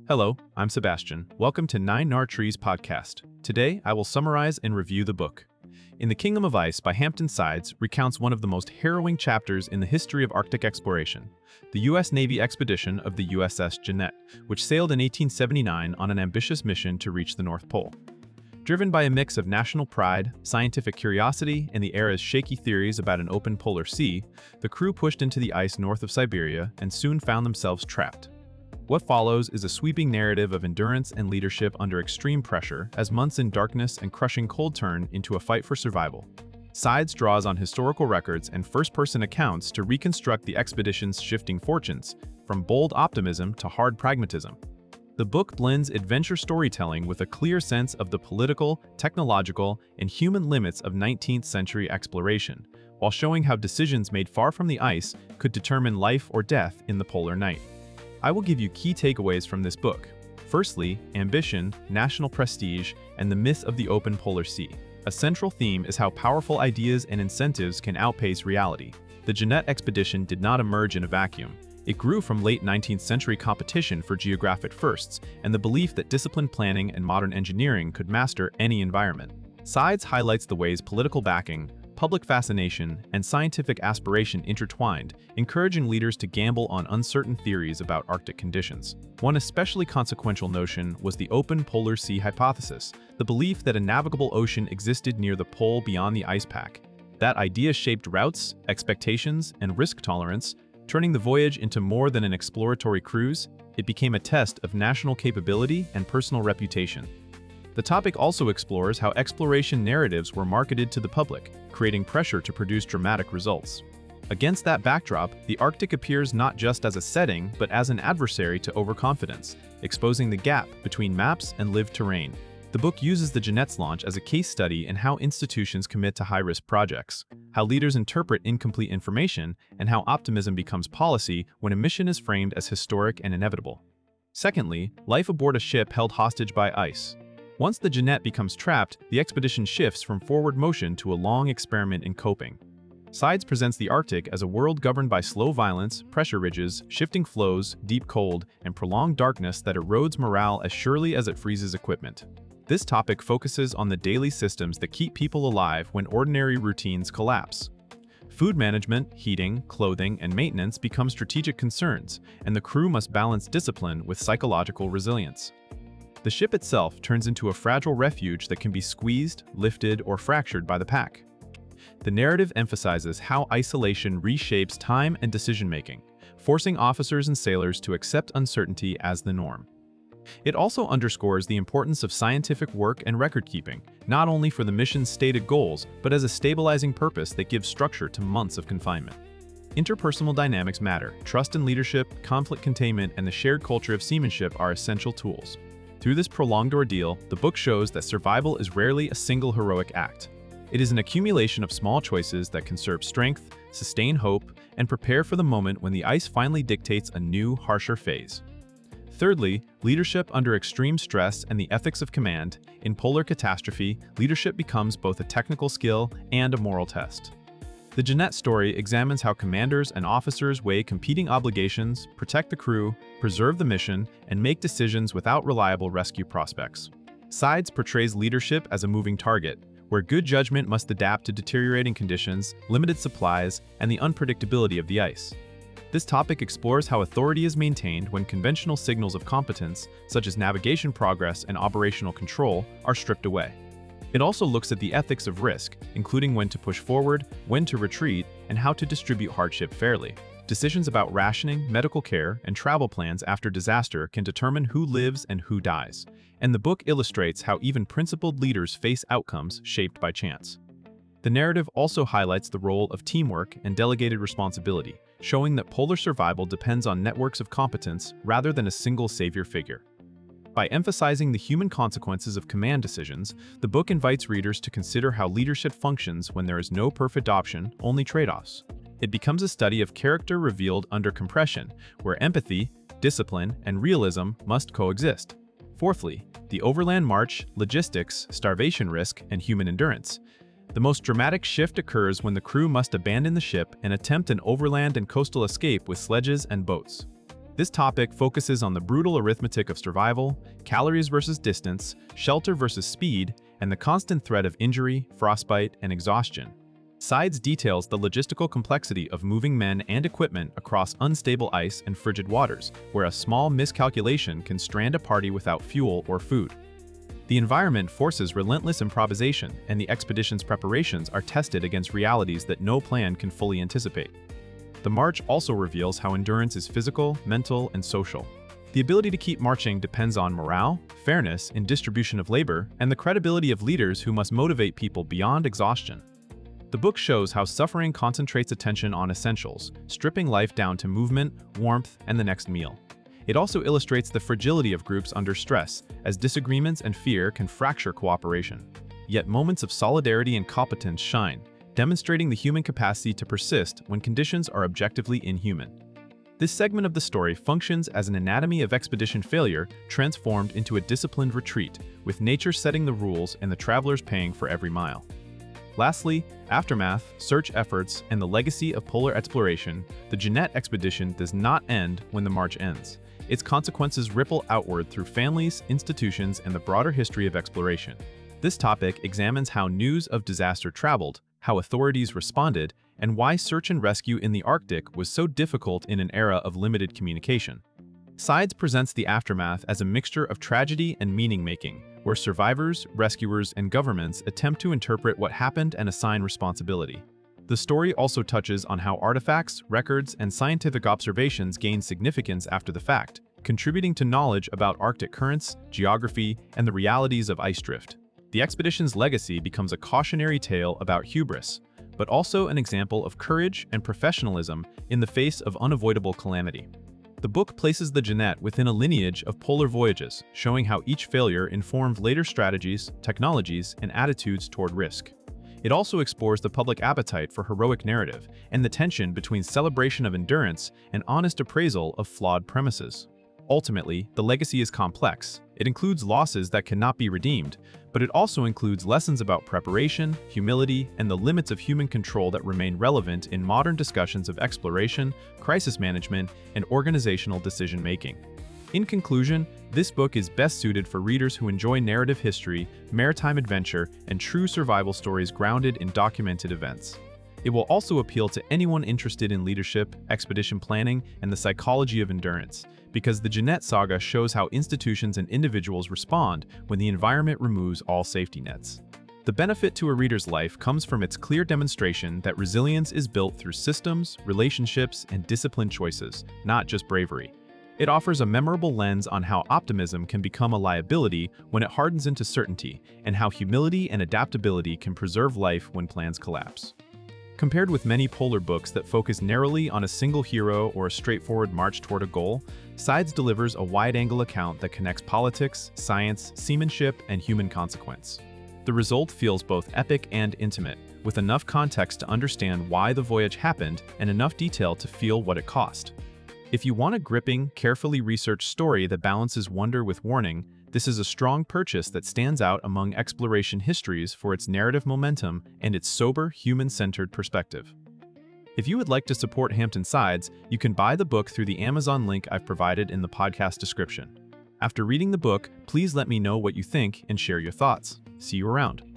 Hello, I'm Sebastian. Welcome to Nine Nar Trees podcast. Today, I will summarize and review the book. In the Kingdom of Ice by Hampton Sides recounts one of the most harrowing chapters in the history of Arctic exploration, the U.S. Navy expedition of the USS Jeannette, which sailed in 1879 on an ambitious mission to reach the North Pole. Driven by a mix of national pride, scientific curiosity, and the era's shaky theories about an open polar sea, the crew pushed into the ice north of Siberia and soon found themselves trapped. What follows is a sweeping narrative of endurance and leadership under extreme pressure as months in darkness and crushing cold turn into a fight for survival. Sides draws on historical records and first-person accounts to reconstruct the expedition's shifting fortunes, from bold optimism to hard pragmatism. The book blends adventure storytelling with a clear sense of the political, technological, and human limits of 19th century exploration, while showing how decisions made far from the ice could determine life or death in the polar night. I will give you key takeaways from this book. Firstly, ambition, national prestige, and the myth of the open polar sea. A central theme is how powerful ideas and incentives can outpace reality. The Jeannette expedition did not emerge in a vacuum. It grew from late 19th century competition for geographic firsts and the belief that disciplined planning and modern engineering could master any environment. Sides highlights the ways political backing, public fascination, and scientific aspiration intertwined, encouraging leaders to gamble on uncertain theories about Arctic conditions. One especially consequential notion was the open polar sea hypothesis, the belief that a navigable ocean existed near the pole beyond the ice pack. That idea shaped routes, expectations, and risk tolerance, turning the voyage into more than an exploratory cruise. It became a test of national capability and personal reputation. The topic also explores how exploration narratives were marketed to the public, creating pressure to produce dramatic results. Against that backdrop, the Arctic appears not just as a setting, but as an adversary to overconfidence, exposing the gap between maps and lived terrain. The book uses the Jeannette's launch as a case study in how institutions commit to high-risk projects, how leaders interpret incomplete information, and how optimism becomes policy when a mission is framed as historic and inevitable. Secondly, life aboard a ship held hostage by ice. Once the Jeannette becomes trapped, the expedition shifts from forward motion to a long experiment in coping. Sides presents the Arctic as a world governed by slow violence, pressure ridges, shifting flows, deep cold, and prolonged darkness that erodes morale as surely as it freezes equipment. This topic focuses on the daily systems that keep people alive when ordinary routines collapse. Food management, heating, clothing, and maintenance become strategic concerns, and the crew must balance discipline with psychological resilience. The ship itself turns into a fragile refuge that can be squeezed, lifted, or fractured by the pack. The narrative emphasizes how isolation reshapes time and decision-making, forcing officers and sailors to accept uncertainty as the norm. It also underscores the importance of scientific work and record-keeping, not only for the mission's stated goals, but as a stabilizing purpose that gives structure to months of confinement. Interpersonal dynamics matter. Trust in leadership, conflict containment, and the shared culture of seamanship are essential tools. Through this prolonged ordeal, the book shows that survival is rarely a single heroic act. It is an accumulation of small choices that conserve strength, sustain hope, and prepare for the moment when the ice finally dictates a new, harsher phase. Thirdly, leadership under extreme stress and the ethics of command. In polar catastrophe, leadership becomes both a technical skill and a moral test. The Jeannette story examines how commanders and officers weigh competing obligations, protect the crew, preserve the mission, and make decisions without reliable rescue prospects. Sides portrays leadership as a moving target, where good judgment must adapt to deteriorating conditions, limited supplies, and the unpredictability of the ice. This topic explores how authority is maintained when conventional signals of competence, such as navigation progress and operational control, are stripped away. It also looks at the ethics of risk, including when to push forward, when to retreat, and how to distribute hardship fairly. Decisions about rationing, medical care, and travel plans after disaster can determine who lives and who dies. And the book illustrates how even principled leaders face outcomes shaped by chance. The narrative also highlights the role of teamwork and delegated responsibility, showing that polar survival depends on networks of competence rather than a single savior figure. By emphasizing the human consequences of command decisions, the book invites readers to consider how leadership functions when there is no perfect option, only trade-offs. It becomes a study of character revealed under compression, where empathy, discipline, and realism must coexist. Fourthly, the overland march, logistics, starvation risk, and human endurance. The most dramatic shift occurs when the crew must abandon the ship and attempt an overland and coastal escape with sledges and boats. This topic focuses on the brutal arithmetic of survival, calories versus distance, shelter versus speed, and the constant threat of injury, frostbite, and exhaustion. Sides details the logistical complexity of moving men and equipment across unstable ice and frigid waters, where a small miscalculation can strand a party without fuel or food. The environment forces relentless improvisation, and the expedition's preparations are tested against realities that no plan can fully anticipate. The march also reveals how endurance is physical, mental, and social. The ability to keep marching depends on morale, fairness in distribution of labor, and the credibility of leaders who must motivate people beyond exhaustion. The book shows how suffering concentrates attention on essentials, stripping life down to movement, warmth, and the next meal. It also illustrates the fragility of groups under stress, as disagreements and fear can fracture cooperation. Yet moments of solidarity and competence shine, demonstrating the human capacity to persist when conditions are objectively inhuman. This segment of the story functions as an anatomy of expedition failure transformed into a disciplined retreat, with nature setting the rules and the travelers paying for every mile. Lastly, aftermath, search efforts, and the legacy of polar exploration, the Jeannette expedition does not end when the march ends. Its consequences ripple outward through families, institutions, and the broader history of exploration. This topic examines how news of disaster traveled, how authorities responded, and why search and rescue in the Arctic was so difficult in an era of limited communication. Sides presents the aftermath as a mixture of tragedy and meaning-making, where survivors, rescuers, and governments attempt to interpret what happened and assign responsibility. The story also touches on how artifacts, records, and scientific observations gain significance after the fact, contributing to knowledge about Arctic currents, geography, and the realities of ice drift. The expedition's legacy becomes a cautionary tale about hubris, but also an example of courage and professionalism in the face of unavoidable calamity. The book places the Jeannette within a lineage of polar voyages, showing how each failure informed later strategies, technologies, and attitudes toward risk. It also explores the public appetite for heroic narrative and the tension between celebration of endurance and honest appraisal of flawed premises. Ultimately, the legacy is complex. It includes losses that cannot be redeemed, but it also includes lessons about preparation, humility, and the limits of human control that remain relevant in modern discussions of exploration, crisis management, and organizational decision-making. In conclusion, this book is best suited for readers who enjoy narrative history, maritime adventure, and true survival stories grounded in documented events. It will also appeal to anyone interested in leadership, expedition planning, and the psychology of endurance, because the Jeannette saga shows how institutions and individuals respond when the environment removes all safety nets. The benefit to a reader's life comes from its clear demonstration that resilience is built through systems, relationships, and disciplined choices, not just bravery. It offers a memorable lens on how optimism can become a liability when it hardens into certainty, and how humility and adaptability can preserve life when plans collapse. Compared with many polar books that focus narrowly on a single hero or a straightforward march toward a goal, Sides delivers a wide-angle account that connects politics, science, seamanship, and human consequence. The result feels both epic and intimate, with enough context to understand why the voyage happened and enough detail to feel what it cost. If you want a gripping, carefully researched story that balances wonder with warning, this is a strong purchase that stands out among exploration histories for its narrative momentum and its sober, human-centered perspective. If you would like to support Hampton Sides, you can buy the book through the Amazon link I've provided in the podcast description. After reading the book, please let me know what you think and share your thoughts. See you around.